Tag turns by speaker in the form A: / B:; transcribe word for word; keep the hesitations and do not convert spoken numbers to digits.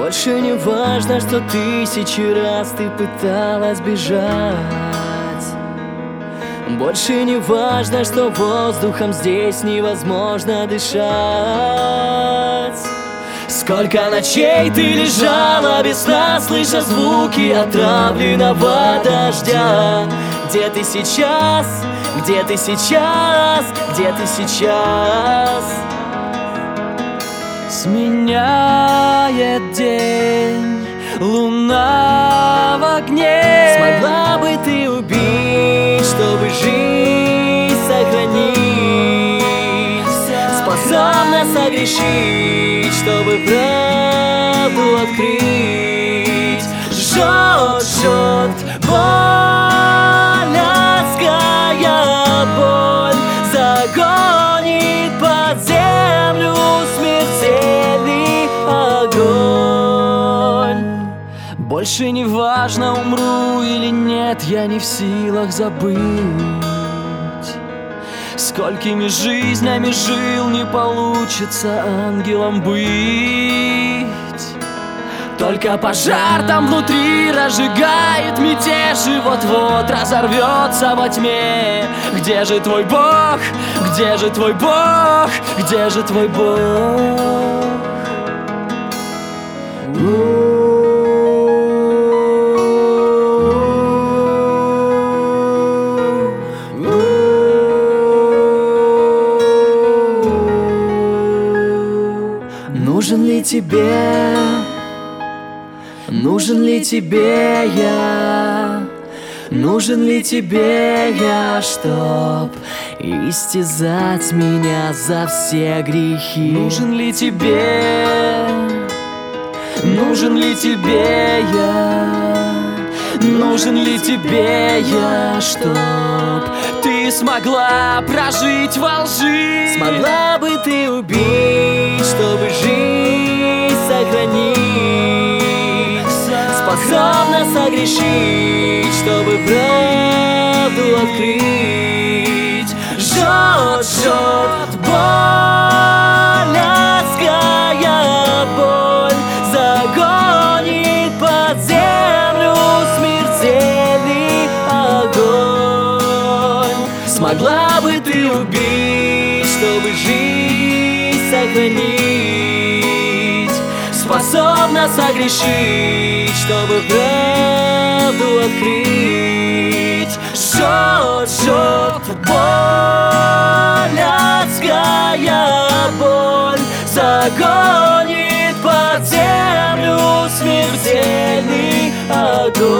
A: Больше не важно, что тысячи раз ты пыталась бежать. Больше не важно, что воздухом здесь невозможно дышать. Сколько ночей ты лежала без сна, слыша звуки отравленного дождя. Где ты сейчас? Где ты сейчас? Где ты сейчас?
B: Сменяет день, луна в огне.
A: Смогла бы ты убить, чтобы жизнь сохранить? Способна согрешить, чтобы правду открыть? Жжет, жжет боль, адская боль, загонит под землю смертельный огонь.
B: Больше не важно, умру или нет, я не в силах забыть. Сколькими жизнями жил, не получится ангелом быть. Только пожар там внутри разжигает мятеж и вот-вот разорвется во тьме. Где же твой Бог? Где же твой Бог? Где же твой Бог?
A: Нужен ли тебе, нужен ли тебе я, нужен ли тебе я, чтоб истязать меня за все грехи?
B: Нужен ли тебе, нужен ли тебе я, нужен ли тебе я, чтоб ты смогла прожить во лжи?
A: Смогла бы ты убить, чтобы жизнь сохранить? Способна согрешить, чтобы правду открыть? Жжет, жжет боль, адская боль, загонит под землю смертельный огонь. Смогла бы ты убить, чтобы жизнь сохранить? Способна согрешить, чтобы правду открыть? Жжет, жжет боль, адская боль, загонит под землю смертельный огонь.